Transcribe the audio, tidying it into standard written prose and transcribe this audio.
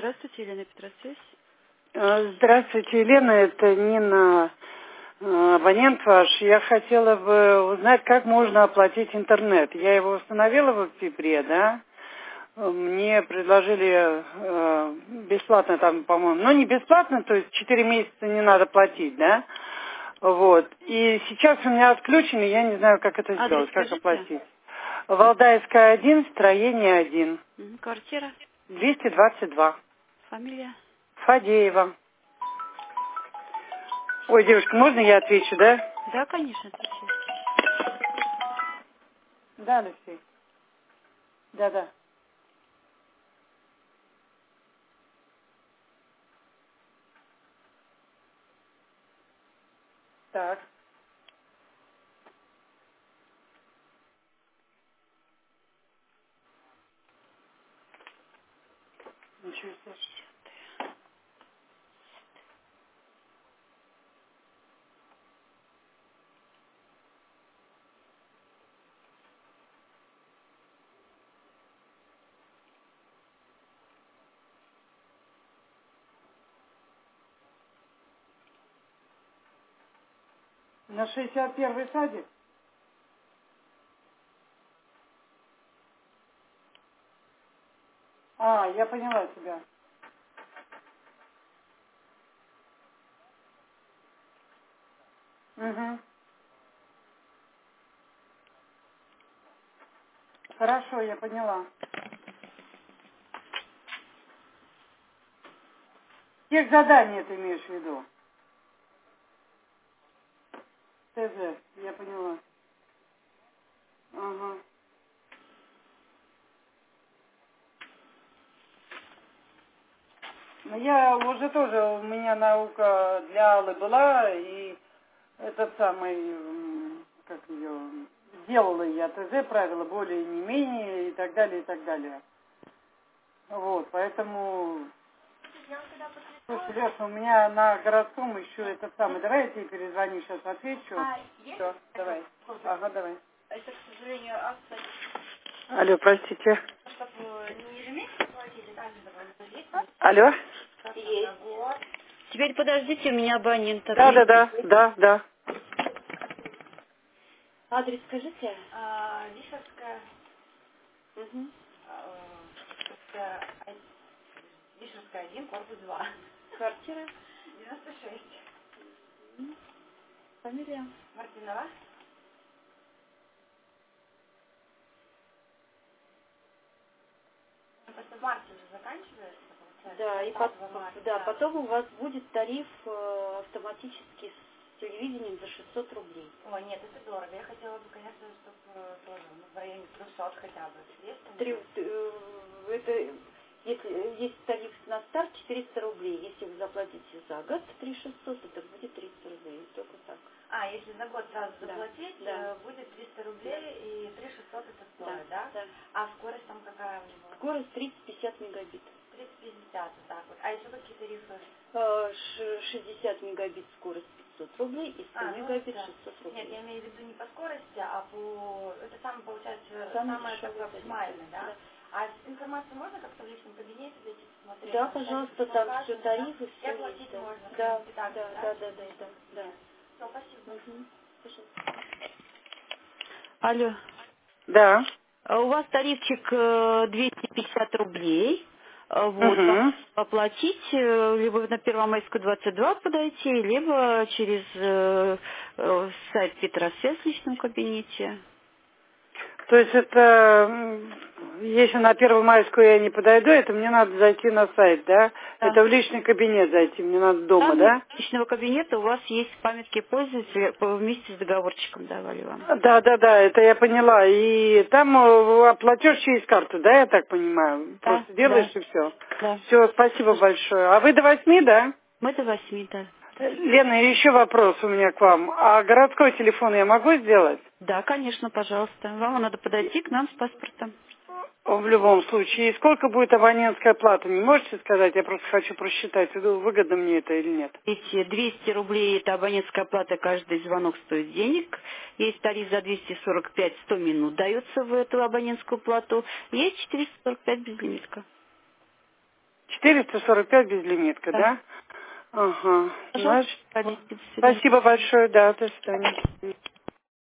Здравствуйте, Елена Петросвязь. Здравствуйте, Елена, это Нина, абонент ваш. Я хотела бы узнать, как можно оплатить интернет. Я его установила в октябре, да? Мне предложили бесплатно там, по-моему, ну не бесплатно, то есть 4 месяца не надо платить, да? Вот. И сейчас у меня отключено, я не знаю, как это Адрес сделать, как скажите. оплатить. Валдаевская 1, строение 1, Квартира, 222. фамилия. Фадеева. Ой, девушка, можно я отвечу, да? Да, конечно, отвечаю. Да, Алексей. Да. Так. Ничего себе. На 61-й садик? А, я поняла тебя. Угу. Хорошо, я поняла. Тех задания ты имеешь в виду? ТЗ, я поняла. Ага. Ну, я уже тоже, у меня наука для Аллы была, и этот самый, как ее, сделала я ТЗ, правила более не менее, и так далее, и так далее. Вот, поэтому... Слушай, Леша, у меня на городском еще этот самый. Давай я тебе перезвоню, сейчас отвечу. Все, давай. Ага, давай. Это, к сожалению, акция, Алло, простите. чтобы не ежемесячно платили, каждого Алло? есть. Теперь подождите, у меня абонент Да. Адрес скажите. Вишерская. Угу. Вишерская 1, корпус 2. Квартира. 96. Фамилия. Мартинова. Просто в марте уже заканчивается, получается. Да, и потом у вас будет тариф автоматически с телевидением за 600 рублей. Ой, нет, это дорого. Я хотела бы, конечно, чтобы тоже в районе 300 хотя бы. Это, если есть тариф на старт 400 рублей, если вы заплатите за год 3600, это будет 300 рублей, только так. А, если на год сразу заплатить, да. будет 300 рублей и 3600 это стоит, да? Да. А скорость там какая у него? Скорость 30-50 мегабит. 30-50, вот так вот. А еще какие тарифы? 60 мегабит скорость 500 рублей и 100 мегабит 600 рублей. Нет, я имею в виду не по скорости, а по... Это самое, получается, Самый самое дешевый такое тариф, оптимальное, да? да? А информацию можно как-то в личном кабинете зайти посмотреть? Да, пожалуйста, там все тарифы, И все оплатить есть. Да. можно, в Да, принципе, так, да. Все, спасибо. Угу. Пожалуйста. Алло. Да. У вас тарифчик 250 рублей. Вот, Угу. оплатить, либо на Первомайскую 22 подойти, либо через сайт Петросвязь в личном кабинете. То есть это, если на Первомайскую я не подойду, это мне надо зайти на сайт, да? Да. Это в личный кабинет зайти, мне надо дома, Там да? личного кабинета у вас есть памятки пользователя вместе с договорчиком давали вам. Да, это я поняла. И там платеж через карту, да, я так понимаю? Да, Просто делаешь и все. да. Все, спасибо большое. А вы до 8, да? Мы до 8, да. Лена, еще вопрос у меня к вам. А городской телефон я могу сделать? Да, конечно, пожалуйста. Вам надо подойти к нам с паспортом. В любом случае. И сколько будет абонентская плата? Не можете сказать? Я просто хочу просчитать, выгодно мне это или нет. Эти 200 рублей – это абонентская плата, каждый звонок стоит денег. Есть тариф за 245, 100 минут дается в эту абонентскую плату. Есть 445 безлимитка. 445 безлимитка, да? Ага. Пожалуйста, Спасибо большое, да, до свидания.